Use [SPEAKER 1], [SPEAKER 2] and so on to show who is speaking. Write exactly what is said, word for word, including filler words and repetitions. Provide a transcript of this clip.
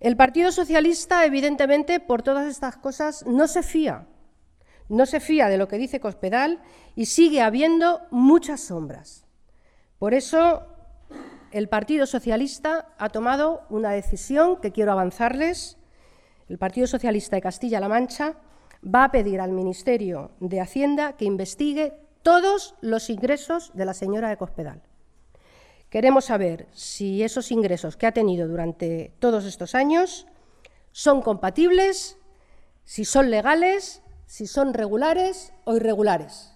[SPEAKER 1] El Partido Socialista, evidentemente, por todas estas cosas, no se fía. No se fía de lo que dice Cospedal y sigue habiendo muchas sombras. Por eso, el Partido Socialista ha tomado una decisión que quiero avanzarles. El Partido Socialista de Castilla-La Mancha va a pedir al Ministerio de Hacienda que investigue todos los ingresos de la señora de Cospedal. Queremos saber si esos ingresos que ha tenido durante todos estos años son compatibles, si son legales, si son regulares o irregulares.